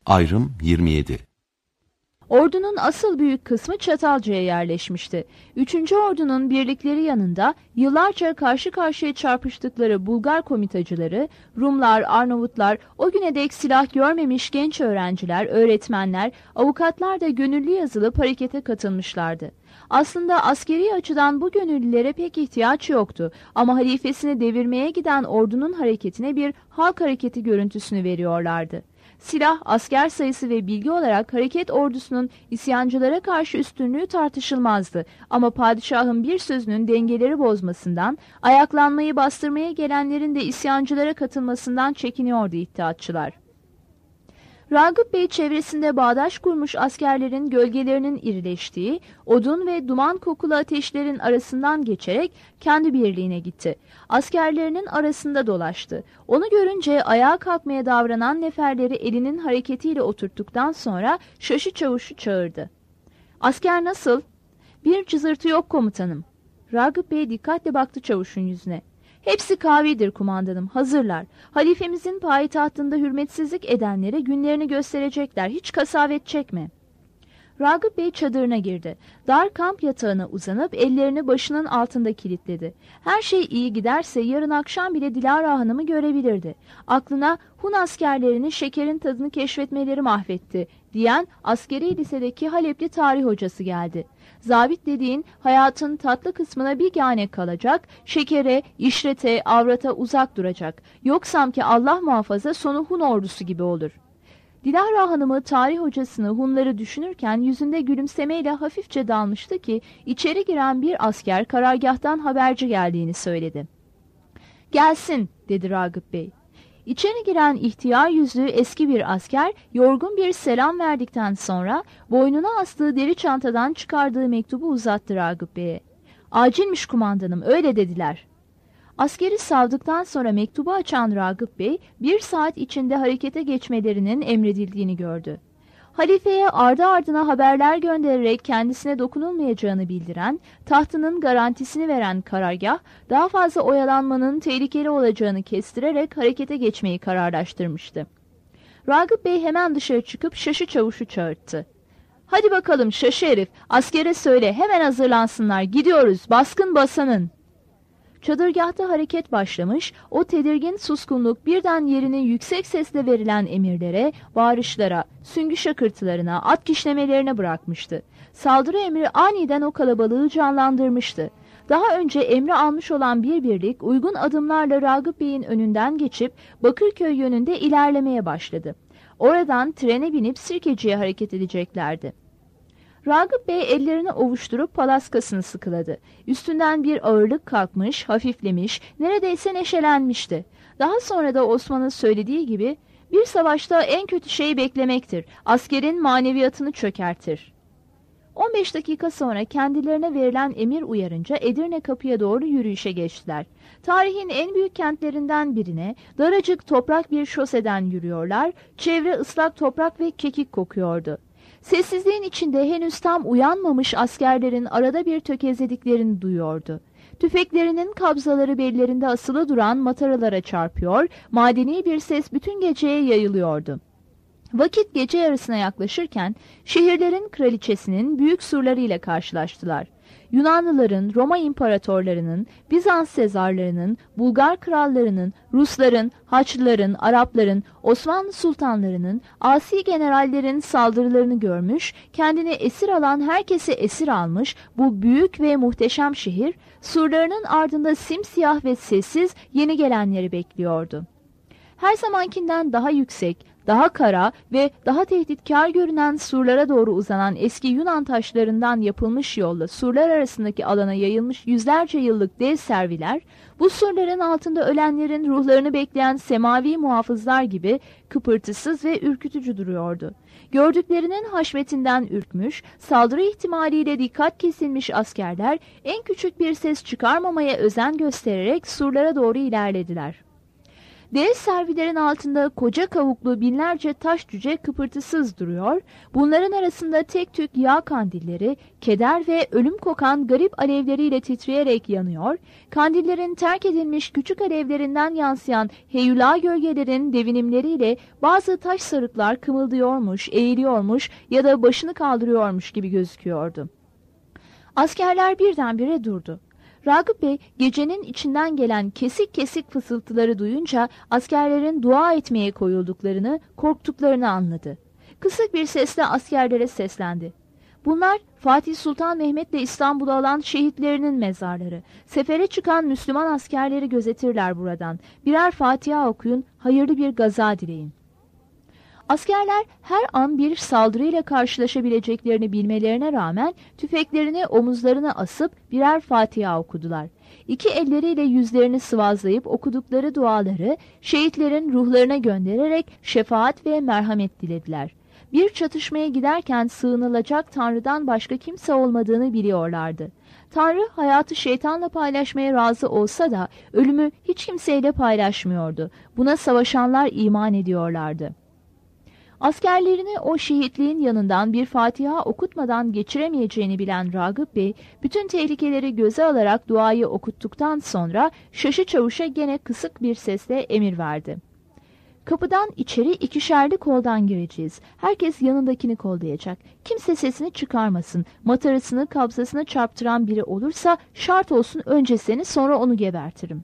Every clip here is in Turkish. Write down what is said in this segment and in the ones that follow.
Ayrım 27. Ordunun asıl büyük kısmı Çatalca'ya yerleşmişti. 3. Ordu'nun birlikleri yanında yıllarca karşı karşıya çarpıştıkları Bulgar komitacıları, Rumlar, Arnavutlar, o güne dek silah görmemiş genç öğrenciler, öğretmenler, avukatlar da gönüllü yazılıp harekete katılmışlardı. Aslında askeri açıdan bu gönüllülere pek ihtiyaç yoktu ama halifesini devirmeye giden ordunun hareketine bir halk hareketi görüntüsünü veriyorlardı. Silah, asker sayısı ve bilgi olarak hareket ordusunun isyancılara karşı üstünlüğü tartışılmazdı. Ama padişahın bir sözünün dengeleri bozmasından, ayaklanmayı bastırmaya gelenlerin de isyancılara katılmasından çekiniyordu İttihatçılar. Ragıp Bey çevresinde bağdaş kurmuş askerlerin gölgelerinin irileştiği, odun ve duman kokulu ateşlerin arasından geçerek kendi birliğine gitti. Askerlerinin arasında dolaştı. Onu görünce ayağa kalkmaya davranan neferleri elinin hareketiyle oturttuktan sonra şaşı çavuşu çağırdı. "Asker nasıl?" "Bir cızırtı yok komutanım." Ragıp Bey dikkatle baktı çavuşun yüzüne. "Hepsi kavidir kumandanım, hazırlar. Halifemizin payitahtında hürmetsizlik edenlere günlerini gösterecekler, hiç kasavet çekme." Ragıp Bey çadırına girdi. Dar kamp yatağına uzanıp ellerini başının altında kilitledi. Her şey iyi giderse yarın akşam bile Dilara Hanım'ı görebilirdi. Aklına Hun askerlerinin şekerin tadını keşfetmeleri mahvetti diyen askeri lisedeki Halepli tarih hocası geldi. Zabit dediğin hayatın tatlı kısmına bigane kalacak, şekere, işrete, avrata uzak duracak. Yoksam ki Allah muhafaza sonu Hun ordusu gibi olur. Dilara Hanım'ı tarih hocasını Hunları düşünürken yüzünde gülümsemeyle hafifçe dalmıştı ki içeri giren bir asker karargâhtan haberci geldiğini söyledi. "Gelsin," dedi Ragıp Bey. İçeri giren ihtiyar yüzlü eski bir asker yorgun bir selam verdikten sonra boynuna astığı deri çantadan çıkardığı mektubu uzattı Ragıp Bey'e. "Acilmiş kumandanım, öyle dediler." Askeri savdıktan sonra mektubu açan Ragıp Bey 1 saat içinde harekete geçmelerinin emredildiğini gördü. Halifeye ardı ardına haberler göndererek kendisine dokunulmayacağını bildiren, tahtının garantisini veren karargah, daha fazla oyalanmanın tehlikeli olacağını kestirerek harekete geçmeyi kararlaştırmıştı. Ragıp Bey hemen dışarı çıkıp şaşı çavuşu çağırttı. "Hadi bakalım şaşı herif, askere söyle, hemen hazırlansınlar, gidiyoruz, baskın basanın." Çadırgahta hareket başlamış, o tedirgin suskunluk birden yerini yüksek sesle verilen emirlere, bağırışlara, süngü şakırtılarına, at kişnemelerine bırakmıştı. Saldırı emri aniden o kalabalığı canlandırmıştı. Daha önce emri almış olan bir birlik uygun adımlarla Ragıp Bey'in önünden geçip Bakırköy yönünde ilerlemeye başladı. Oradan trene binip Sirkeci'ye hareket edeceklerdi. Ragıp Bey ellerini ovuşturup palaskasını sıkıladı. Üstünden bir ağırlık kalkmış, hafiflemiş, neredeyse neşelenmişti. Daha sonra da Osman'ın söylediği gibi, "Bir savaşta en kötü şey beklemektir. Askerin maneviyatını çökertir." 15 dakika sonra kendilerine verilen emir uyarınca Edirne kapıya doğru yürüyüşe geçtiler. Tarihin en büyük kentlerinden birine daracık toprak bir şoseden yürüyorlar, çevre ıslak toprak ve kekik kokuyordu. Sessizliğin içinde henüz tam uyanmamış askerlerin arada bir tökezlediklerini duyuyordu. Tüfeklerinin kabzaları bellerinde asılı duran mataralara çarpıyor, madeni bir ses bütün geceye yayılıyordu. Vakit gece yarısına yaklaşırken şehirlerin kraliçesinin büyük surlarıyla karşılaştılar. Yunanlıların, Roma imparatorlarının, Bizans sezarlarının, Bulgar krallarının, Rusların, Haçlıların, Arapların, Osmanlı sultanlarının, asi generallerin saldırılarını görmüş, kendini esir alan herkesi esir almış bu büyük ve muhteşem şehir, surlarının ardında simsiyah ve sessiz yeni gelenleri bekliyordu. Her zamankinden daha yüksek, daha kara ve daha tehditkar görünen surlara doğru uzanan eski Yunan taşlarından yapılmış yolla surlar arasındaki alana yayılmış yüzlerce yıllık dev serviler, bu surların altında ölenlerin ruhlarını bekleyen semavi muhafızlar gibi kıpırtısız ve ürkütücü duruyordu. Gördüklerinin haşmetinden ürkmüş, saldırı ihtimaliyle dikkat kesilmiş askerler en küçük bir ses çıkarmamaya özen göstererek surlara doğru ilerlediler. Dev servilerin altında koca kavuklu binlerce taş cüce kıpırtısız duruyor, bunların arasında tek tük yağ kandilleri, keder ve ölüm kokan garip alevleriyle titreyerek yanıyor, kandillerin terk edilmiş küçük alevlerinden yansıyan heyula gölgelerin devinimleriyle bazı taş sarıklar kımıldıyormuş, eğiliyormuş ya da başını kaldırıyormuş gibi gözüküyordu. Askerler birdenbire durdu. Ragıp Bey gecenin içinden gelen kesik kesik fısıltıları duyunca askerlerin dua etmeye koyulduklarını, korktuklarını anladı. Kısık bir sesle askerlere seslendi. Bunlar Fatih Sultan Mehmet'le İstanbul'u alan şehitlerinin mezarları. Sefere çıkan Müslüman askerleri gözetirler buradan. Birer Fatiha okuyun, hayırlı bir gaza dileyin. Askerler her an bir saldırıyla karşılaşabileceklerini bilmelerine rağmen tüfeklerini omuzlarına asıp birer Fatiha okudular. İki elleriyle yüzlerini sıvazlayıp okudukları duaları şehitlerin ruhlarına göndererek şefaat ve merhamet dilediler. Bir çatışmaya giderken sığınılacak Tanrı'dan başka kimse olmadığını biliyorlardı. Tanrı hayatı şeytanla paylaşmaya razı olsa da ölümü hiç kimseyle paylaşmıyordu. Buna savaşanlar iman ediyorlardı. Askerlerini o şehitliğin yanından bir Fatiha okutmadan geçiremeyeceğini bilen Ragıp Bey, bütün tehlikeleri göze alarak duayı okuttuktan sonra şaşı çavuşa gene kısık bir sesle emir verdi. Kapıdan içeri ikişerli koldan gireceğiz. Herkes yanındakini kollayacak. Kimse sesini çıkarmasın. Matarasını kabzasına çarptıran biri olursa şart olsun önce seni sonra onu gebertirim.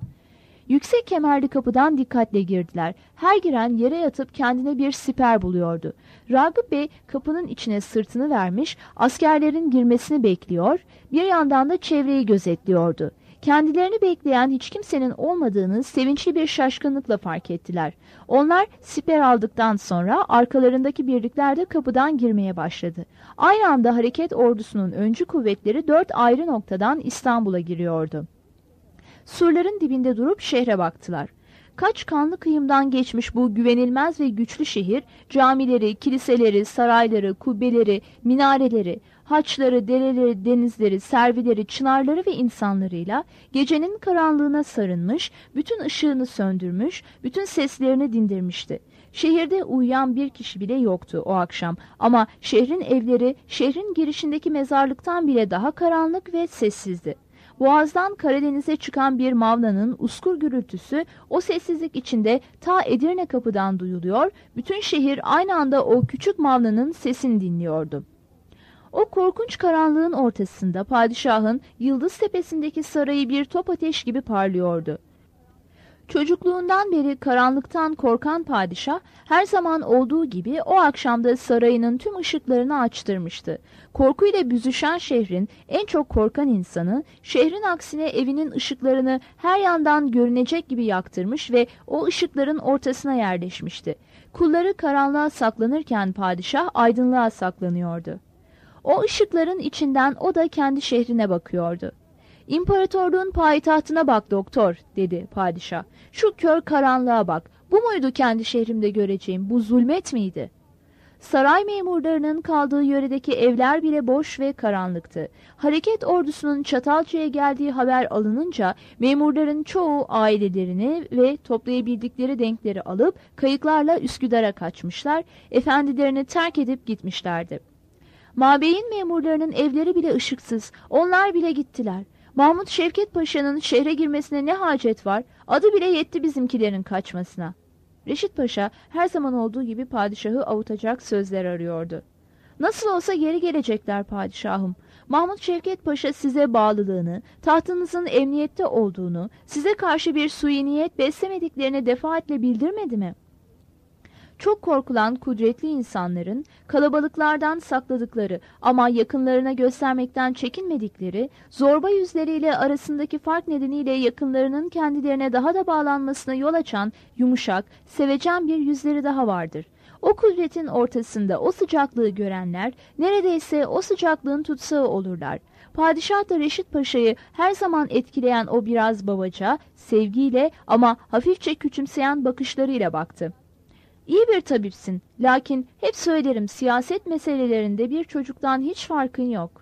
Yüksek kemerli kapıdan dikkatle girdiler. Her giren yere yatıp kendine bir siper buluyordu. Ragıp Bey kapının içine sırtını vermiş, askerlerin girmesini bekliyor, bir yandan da çevreyi gözetliyordu. Kendilerini bekleyen hiç kimsenin olmadığını sevinçli bir şaşkınlıkla fark ettiler. Onlar siper aldıktan sonra arkalarındaki birlikler de kapıdan girmeye başladı. Aynı anda hareket ordusunun öncü kuvvetleri 4 ayrı noktadan İstanbul'a giriyordu. Surların dibinde durup şehre baktılar. Kaç kanlı kıyımdan geçmiş bu güvenilmez ve güçlü şehir, camileri, kiliseleri, sarayları, kubbeleri, minareleri, haçları, dereleri, denizleri, servileri, çınarları ve insanlarıyla gecenin karanlığına sarılmış, bütün ışığını söndürmüş, bütün seslerini dindirmişti. Şehirde uyuyan bir kişi bile yoktu o akşam ama şehrin evleri, şehrin girişindeki mezarlıktan bile daha karanlık ve sessizdi. Boğaz'dan Karadeniz'e çıkan bir mavnanın uskur gürültüsü o sessizlik içinde ta Edirne kapıdan duyuluyor, bütün şehir aynı anda o küçük mavnanın sesini dinliyordu. O korkunç karanlığın ortasında padişahın Yıldız Tepesi'ndeki sarayı bir top ateş gibi parlıyordu. Çocukluğundan beri karanlıktan korkan padişah her zaman olduğu gibi o akşamda sarayının tüm ışıklarını açtırmıştı. Korkuyla büzüşen şehrin en çok korkan insanı şehrin aksine evinin ışıklarını her yandan görünecek gibi yaktırmış ve o ışıkların ortasına yerleşmişti. Kulları karanlığa saklanırken padişah aydınlığa saklanıyordu. O ışıkların içinden o da kendi şehrine bakıyordu. "İmparatorluğun payitahtına bak doktor," dedi padişah. "Şu kör karanlığa bak. Bu muydu kendi şehrimde göreceğim? Bu zulmet miydi?" Saray memurlarının kaldığı yöredeki evler bile boş ve karanlıktı. Hareket ordusunun Çatalca'ya geldiği haber alınınca memurların çoğu ailelerini ve toplayabildikleri denkleri alıp kayıklarla Üsküdar'a kaçmışlar, efendilerini terk edip gitmişlerdi. Mabeyin memurlarının evleri bile ışıksız, onlar bile gittiler. Mahmut Şevket Paşa'nın şehre girmesine ne hacet var? Adı bile yetti bizimkilerin kaçmasına. Reşit Paşa her zaman olduğu gibi padişahı avutacak sözler arıyordu. "Nasıl olsa geri gelecekler padişahım. Mahmut Şevket Paşa size bağlılığını, tahtınızın emniyette olduğunu, size karşı bir suiniyet beslemediklerini defaatle bildirmedi mi?" Çok korkulan kudretli insanların kalabalıklardan sakladıkları ama yakınlarına göstermekten çekinmedikleri, zorba yüzleriyle arasındaki fark nedeniyle yakınlarının kendilerine daha da bağlanmasına yol açan yumuşak, sevecen bir yüzleri daha vardır. O kudretin ortasında o sıcaklığı görenler neredeyse o sıcaklığın tutsağı olurlar. Padişah da Reşit Paşa'yı her zaman etkileyen o biraz babaca, sevgiyle ama hafifçe küçümseyen bakışlarıyla baktı. "İyi bir tabipsin, lakin hep söylerim siyaset meselelerinde bir çocuktan hiç farkın yok."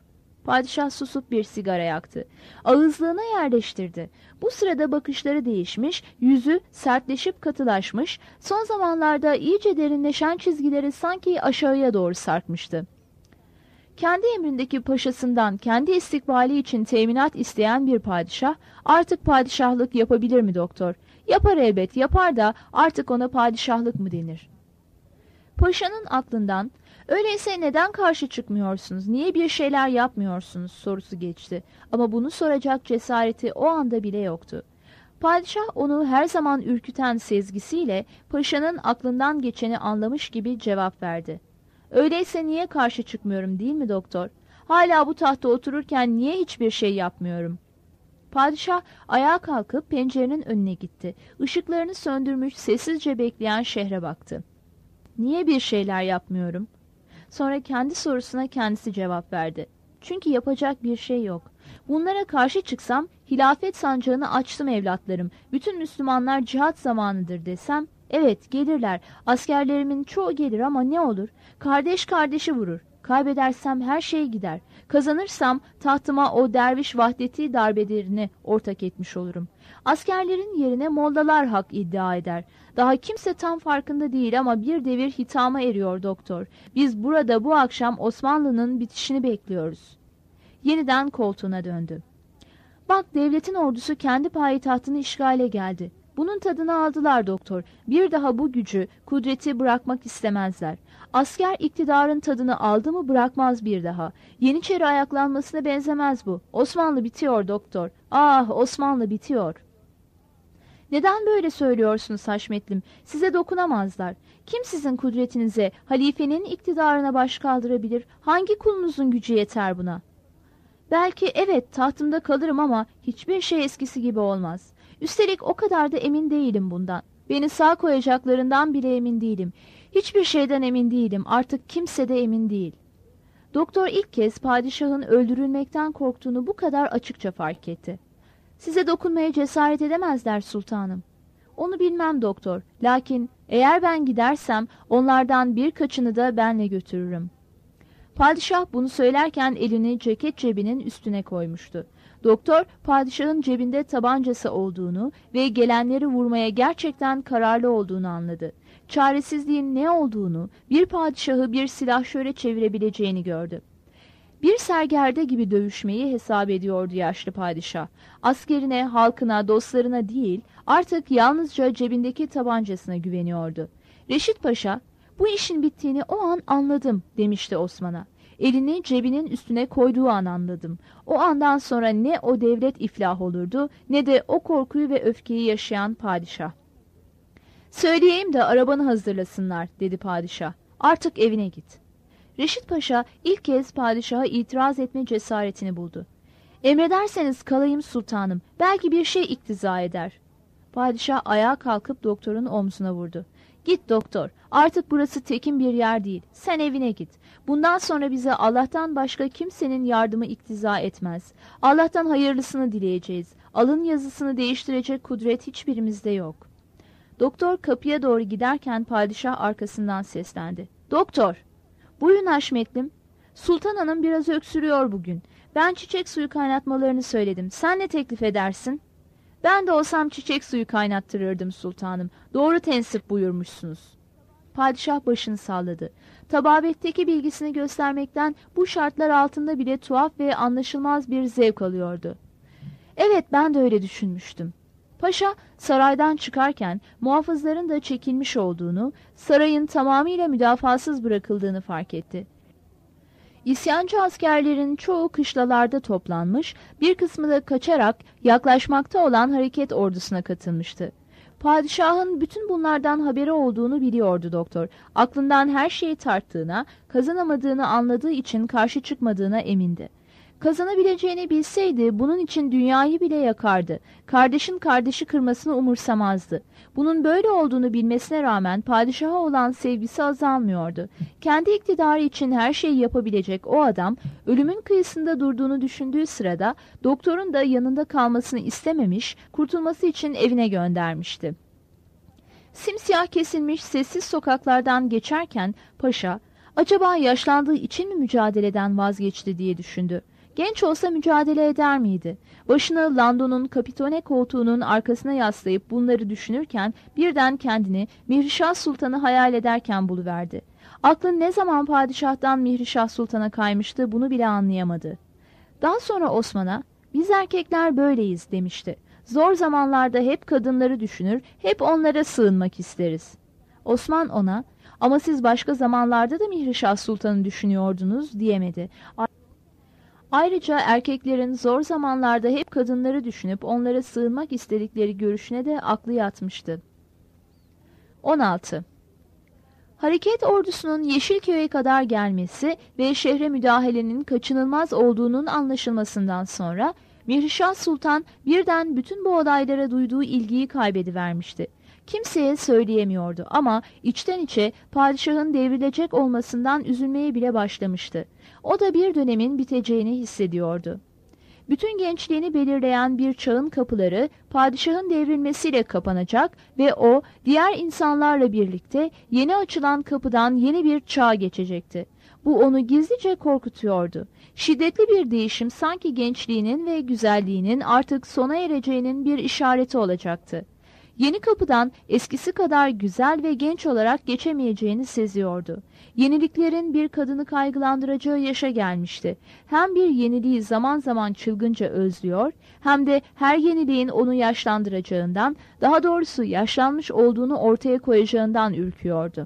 Padişah susup bir sigara yaktı. Ağızlığına yerleştirdi. Bu sırada bakışları değişmiş, yüzü sertleşip katılaşmış, son zamanlarda iyice derinleşen çizgileri sanki aşağıya doğru sarkmıştı. Kendi emrindeki paşasından kendi istikbali için teminat isteyen bir padişah artık padişahlık yapabilir mi doktor? Yapar elbet, yapar da artık ona padişahlık mı denir? Paşanın aklından öyleyse neden karşı çıkmıyorsunuz, niye bir şeyler yapmıyorsunuz sorusu geçti. Ama bunu soracak cesareti o anda bile yoktu. Padişah onu her zaman ürküten sezgisiyle paşanın aklından geçeni anlamış gibi cevap verdi. Öyleyse niye karşı çıkmıyorum değil mi doktor? Hala bu tahta otururken niye hiçbir şey yapmıyorum? Padişah ayağa kalkıp pencerenin önüne gitti. Işıklarını söndürmüş sessizce bekleyen şehre baktı. Niye bir şeyler yapmıyorum? Sonra kendi sorusuna kendisi cevap verdi. Çünkü yapacak bir şey yok. Bunlara karşı çıksam hilafet sancağını açtım evlatlarım. Bütün Müslümanlar cihat zamanıdır desem, evet gelirler. Askerlerimin çoğu gelir ama ne olur? Kardeş kardeşi vurur. Kaybedersem her şey gider. Kazanırsam tahtıma o derviş vahdeti darbelerini ortak etmiş olurum. Askerlerin yerine mollalar hak iddia eder. Daha kimse tam farkında değil ama bir devir hitama eriyor doktor. Biz burada bu akşam Osmanlı'nın bitişini bekliyoruz. Yeniden koltuğuna döndü. Bak devletin ordusu kendi payitahtını işgale geldi. Bunun tadını aldılar doktor. Bir daha bu gücü, kudreti bırakmak istemezler. Asker iktidarın tadını aldı mı bırakmaz bir daha. Yeniçeri ayaklanmasına benzemez bu. Osmanlı bitiyor doktor. Ah Osmanlı bitiyor. Neden böyle söylüyorsunuz Haşmetlim? Size dokunamazlar. Kim sizin kudretinize, halifenin iktidarına baş kaldırabilir? Hangi kulunuzun gücü yeter buna? Belki evet tahtımda kalırım ama hiçbir şey eskisi gibi olmaz. Üstelik o kadar da emin değilim bundan. Beni sağ koyacaklarından bile emin değilim. Hiçbir şeyden emin değilim. Artık kimse de emin değil. Doktor ilk kez padişahın öldürülmekten korktuğunu bu kadar açıkça fark etti. Size dokunmaya cesaret edemezler sultanım. Onu bilmem doktor. Lakin eğer ben gidersem onlardan birkaçını da benle götürürüm. Padişah bunu söylerken elini ceket cebinin üstüne koymuştu. Doktor, padişahın cebinde tabancası olduğunu ve gelenleri vurmaya gerçekten kararlı olduğunu anladı. Çaresizliğin ne olduğunu, bir padişahı bir silahşöre çevirebileceğini gördü. Bir sergerde gibi dövüşmeyi hesap ediyordu yaşlı padişah. Askerine, halkına, dostlarına değil, artık yalnızca cebindeki tabancasına güveniyordu. Reşit Paşa, bu işin bittiğini o an anladım demişti Osman'a. Elini cebinin üstüne koyduğu an anladım. O andan sonra ne o devlet iflah olurdu ne de o korkuyu ve öfkeyi yaşayan padişah. Söyleyeyim de arabanı hazırlasınlar dedi padişah. Artık evine git. Reşit Paşa ilk kez padişaha itiraz etme cesaretini buldu. Emrederseniz kalayım sultanım. Belki bir şey iktiza eder. Padişah ayağa kalkıp doktorun omzuna vurdu. Git doktor. Artık burası tekin bir yer değil. Sen evine git. Bundan sonra bize Allah'tan başka kimsenin yardımı iktiza etmez. Allah'tan hayırlısını dileyeceğiz. Alın yazısını değiştirecek kudret hiçbirimizde yok. Doktor kapıya doğru giderken padişah arkasından seslendi. Doktor! Buyurun Haşmetlim. Sultan Hanım biraz öksürüyor bugün. Ben çiçek suyu kaynatmalarını söyledim. Sen ne teklif edersin? Ben de olsam çiçek suyu kaynattırırdım sultanım. Doğru tensip buyurmuşsunuz. Padişah başını salladı. Tababetteki bilgisini göstermekten bu şartlar altında bile tuhaf ve anlaşılmaz bir zevk alıyordu. Evet ben de öyle düşünmüştüm. Paşa saraydan çıkarken muhafızların da çekilmiş olduğunu, sarayın tamamıyla müdafasız bırakıldığını fark etti. İsyancı askerlerin çoğu kışlalarda toplanmış, bir kısmı da kaçarak yaklaşmakta olan hareket ordusuna katılmıştı. Padişahın bütün bunlardan haberi olduğunu biliyordu doktor. Aklından her şeyi tarttığına, kazanamadığını anladığı için karşı çıkmadığına emindi. Kazanabileceğini bilseydi bunun için dünyayı bile yakardı. Kardeşin kardeşi kırmasını umursamazdı. Bunun böyle olduğunu bilmesine rağmen padişaha olan sevgisi azalmıyordu. Kendi iktidarı için her şeyi yapabilecek o adam ölümün kıyısında durduğunu düşündüğü sırada doktorun da yanında kalmasını istememiş, kurtulması için evine göndermişti. Simsiyah kesilmiş sessiz sokaklardan geçerken paşa acaba yaşlandığı için mi mücadeleden vazgeçti diye düşündü. Genç olsa mücadele eder miydi? Başını Lando'nun kapitone koltuğunun arkasına yaslayıp bunları düşünürken birden kendini Mihrişah Sultan'ı hayal ederken buluverdi. Aklın ne zaman padişahtan Mihrişah Sultan'a kaymıştı bunu bile anlayamadı. Daha sonra Osman'a "Biz erkekler böyleyiz" demişti. "Zor zamanlarda hep kadınları düşünür, hep onlara sığınmak isteriz." Osman ona "Ama siz başka zamanlarda da Mihrişah Sultan'ı düşünüyordunuz" diyemedi. Ayrıca erkeklerin zor zamanlarda hep kadınları düşünüp onlara sığınmak istedikleri görüşüne de aklı yatmıştı. 16. Hareket ordusunun Yeşilköy'e kadar gelmesi ve şehre müdahalenin kaçınılmaz olduğunun anlaşılmasından sonra Mihrişah Sultan birden bütün bu olaylara duyduğu ilgiyi kaybedivermişti. Kimseye söyleyemiyordu ama içten içe padişahın devrilecek olmasından üzülmeye bile başlamıştı. O da bir dönemin biteceğini hissediyordu. Bütün gençliğini belirleyen bir çağın kapıları padişahın devrilmesiyle kapanacak ve o diğer insanlarla birlikte yeni açılan kapıdan yeni bir çağa geçecekti. Bu onu gizlice korkutuyordu. Şiddetli bir değişim sanki gençliğinin ve güzelliğinin artık sona ereceğinin bir işareti olacaktı. Yeni kapıdan eskisi kadar güzel ve genç olarak geçemeyeceğini seziyordu. Yeniliklerin bir kadını kaygılandıracağı yaşa gelmişti. Hem bir yeniliği zaman zaman çılgınca özlüyor, hem de her yeniliğin onu yaşlandıracağından, daha doğrusu yaşlanmış olduğunu ortaya koyacağından ürküyordu.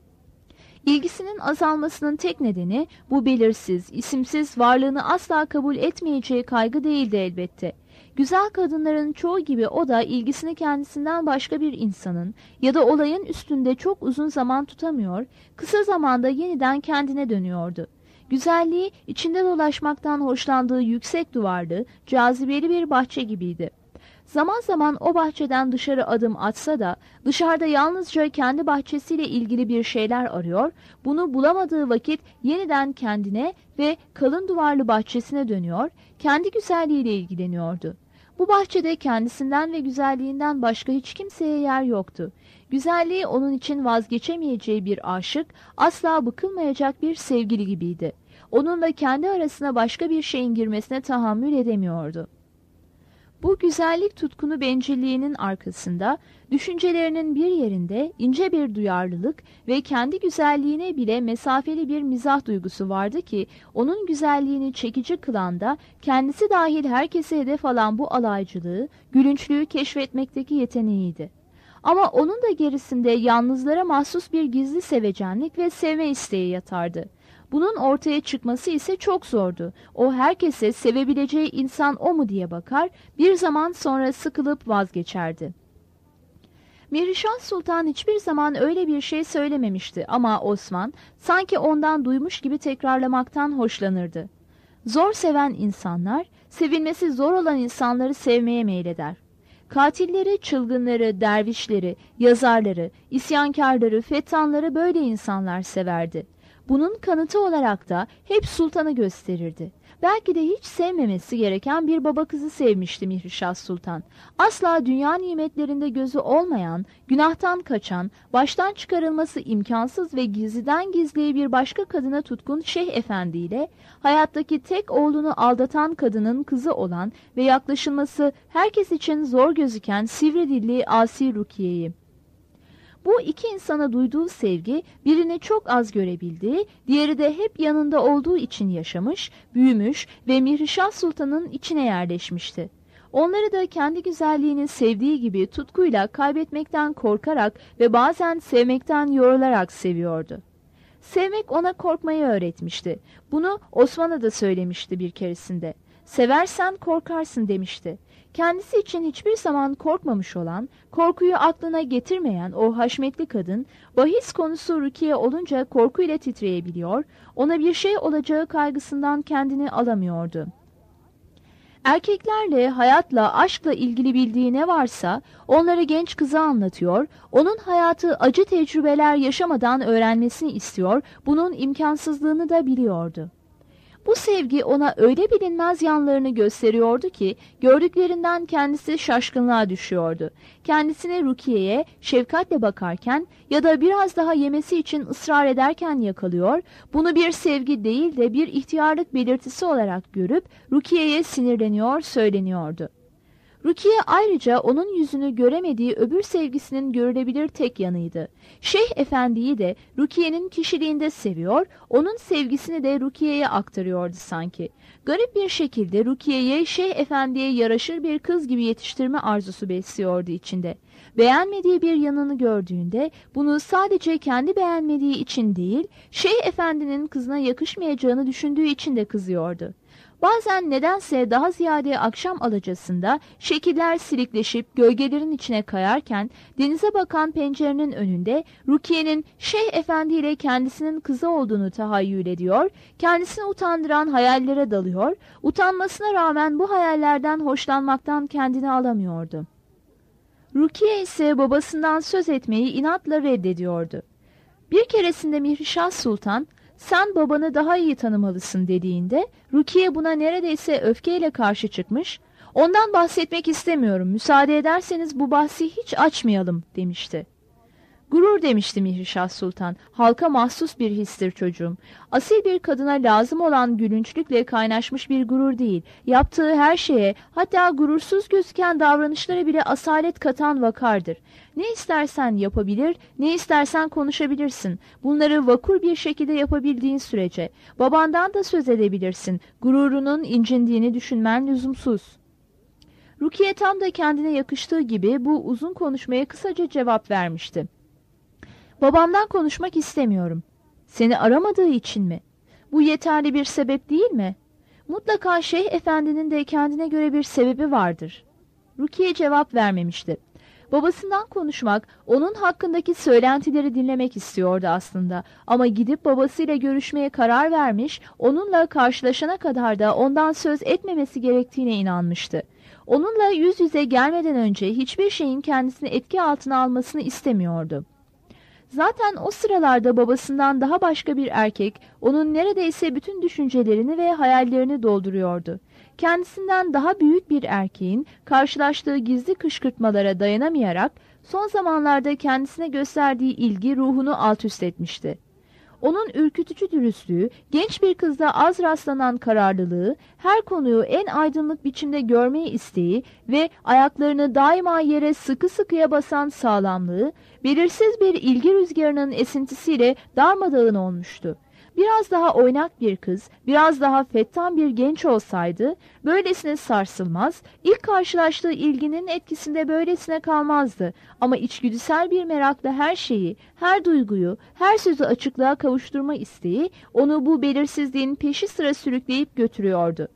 İlgisinin azalmasının tek nedeni bu belirsiz, isimsiz varlığını asla kabul etmeyeceği kaygı değildi elbette. Güzel kadınların çoğu gibi o da ilgisini kendisinden başka bir insanın ya da olayın üstünde çok uzun zaman tutamıyor, kısa zamanda yeniden kendine dönüyordu. Güzelliği içinde dolaşmaktan hoşlandığı yüksek duvarlı, cazibeli bir bahçe gibiydi. Zaman zaman o bahçeden dışarı adım atsa da dışarıda yalnızca kendi bahçesiyle ilgili bir şeyler arıyor, bunu bulamadığı vakit yeniden kendine ve kalın duvarlı bahçesine dönüyor, kendi güzelliğiyle ilgileniyordu. Bu bahçede kendisinden ve güzelliğinden başka hiç kimseye yer yoktu. Güzelliği onun için vazgeçemeyeceği bir aşık, asla bıkılmayacak bir sevgili gibiydi. Onunla kendi arasına başka bir şeyin girmesine tahammül edemiyordu. Bu güzellik tutkunu bencilliğinin arkasında, düşüncelerinin bir yerinde ince bir duyarlılık ve kendi güzelliğine bile mesafeli bir mizah duygusu vardı ki, onun güzelliğini çekici kılan da kendisi dahil herkese hedef alan bu alaycılığı, gülünçlüğü keşfetmekteki yeteneğiydi. Ama onun da gerisinde yalnızlara mahsus bir gizli sevecenlik ve sevme isteği yatardı. Bunun ortaya çıkması ise çok zordu. O herkese sevebileceği insan o mu diye bakar, bir zaman sonra sıkılıp vazgeçerdi. Mihrişah Sultan hiçbir zaman öyle bir şey söylememişti ama Osman sanki ondan duymuş gibi tekrarlamaktan hoşlanırdı. Zor seven insanlar, sevilmesi zor olan insanları sevmeye meyleder. Katilleri, çılgınları, dervişleri, yazarları, isyankarları, fettanları böyle insanlar severdi. Bunun kanıtı olarak da hep sultanı gösterirdi. Belki de hiç sevmemesi gereken bir baba kızı sevmişti Mihrişah Sultan. Asla dünya nimetlerinde gözü olmayan, günahtan kaçan, baştan çıkarılması imkansız ve gizliden gizliye bir başka kadına tutkun Şeyh Efendi ile hayattaki tek oğlunu aldatan kadının kızı olan ve yaklaşılması herkes için zor gözüken sivri dilli Asi Rukiye'yi. Bu iki insana duyduğu sevgi birini çok az görebildiği, diğeri de hep yanında olduğu için yaşamış, büyümüş ve Mihrişah Sultan'ın içine yerleşmişti. Onları da kendi güzelliğini sevdiği gibi tutkuyla kaybetmekten korkarak ve bazen sevmekten yorularak seviyordu. Sevmek ona korkmayı öğretmişti. Bunu Osman'a da söylemişti bir keresinde. Seversen korkarsın demişti. Kendisi için hiçbir zaman korkmamış olan, korkuyu aklına getirmeyen o haşmetli kadın, bahis konusu Rukiye olunca korkuyla titreyebiliyor, ona bir şey olacağı kaygısından kendini alamıyordu. Erkeklerle, hayatla, aşkla ilgili bildiği ne varsa onları genç kıza anlatıyor, onun hayatı acı tecrübeler yaşamadan öğrenmesini istiyor, bunun imkansızlığını da biliyordu. Bu sevgi ona öyle bilinmez yanlarını gösteriyordu ki gördüklerinden kendisi şaşkınlığa düşüyordu. Kendisini Rukiye'ye şefkatle bakarken ya da biraz daha yemesi için ısrar ederken yakalıyor, bunu bir sevgi değil de bir ihtiyarlık belirtisi olarak görüp Rukiye'ye sinirleniyor, söyleniyordu. Rukiye ayrıca onun yüzünü göremediği öbür sevgisinin görülebilir tek yanıydı. Şeyh Efendi'yi de Rukiye'nin kişiliğinde seviyor, onun sevgisini de Rukiye'ye aktarıyordu sanki. Garip bir şekilde Rukiye'yi Şeyh Efendi'ye yaraşır bir kız gibi yetiştirme arzusu besliyordu içinde. Beğenmediği bir yanını gördüğünde bunu sadece kendi beğenmediği için değil, Şeyh Efendi'nin kızına yakışmayacağını düşündüğü için de kızıyordu. Bazen nedense daha ziyade akşam alacasında şekiller silikleşip gölgelerin içine kayarken denize bakan pencerenin önünde Rukiye'nin Şeyh Efendi ile kendisinin kızı olduğunu tahayyül ediyor, kendisini utandıran hayallere dalıyor, utanmasına rağmen bu hayallerden hoşlanmaktan kendini alamıyordu. Rukiye ise babasından söz etmeyi inatla reddediyordu. Bir keresinde Mihrişah Sultan, "Sen babanı daha iyi tanımalısın" dediğinde Rukiye buna neredeyse öfkeyle karşı çıkmış, "Ondan bahsetmek istemiyorum, müsaade ederseniz bu bahsi hiç açmayalım" demişti. "Gurur" demişti Mihrişah Sultan, "halka mahsus bir histir çocuğum. Asil bir kadına lazım olan gülünçlükle kaynaşmış bir gurur değil, yaptığı her şeye, hatta gurursuz gözüken davranışlara bile asalet katan vakardır. Ne istersen yapabilir, ne istersen konuşabilirsin. Bunları vakur bir şekilde yapabildiğin sürece babandan da söz edebilirsin. Gururunun incindiğini düşünmen lüzumsuz." Rukiye tam da kendine yakıştığı gibi bu uzun konuşmaya kısaca cevap vermişti. "Babamdan konuşmak istemiyorum." "Seni aramadığı için mi? Bu yeterli bir sebep değil mi? Mutlaka Şeyh Efendi'nin de kendine göre bir sebebi vardır." Rukiye cevap vermemişti. Babasından konuşmak, onun hakkındaki söylentileri dinlemek istiyordu aslında. Ama gidip babasıyla görüşmeye karar vermiş, onunla karşılaşana kadar da ondan söz etmemesi gerektiğine inanmıştı. Onunla yüz yüze gelmeden önce hiçbir şeyin kendisini etki altına almasını istemiyordu. Zaten o sıralarda babasından daha başka bir erkek onun neredeyse bütün düşüncelerini ve hayallerini dolduruyordu. Kendisinden daha büyük bir erkeğin karşılaştığı gizli kışkırtmalara dayanamayarak son zamanlarda kendisine gösterdiği ilgi ruhunu alt üst etmişti. Onun ürkütücü dürüstlüğü, genç bir kızda az rastlanan kararlılığı, her konuyu en aydınlık biçimde görmeyi isteği ve ayaklarını daima yere sıkı sıkıya basan sağlamlığı, belirsiz bir ilgi rüzgarının esintisiyle darmadağın olmuştu. Biraz daha oynak bir kız, biraz daha fettan bir genç olsaydı, böylesine sarsılmaz, ilk karşılaştığı ilginin etkisinde böylesine kalmazdı. Ama içgüdüsel bir merakla her şeyi, her duyguyu, her sözü açıklığa kavuşturma isteği, onu bu belirsizliğin peşi sıra sürükleyip götürüyordu.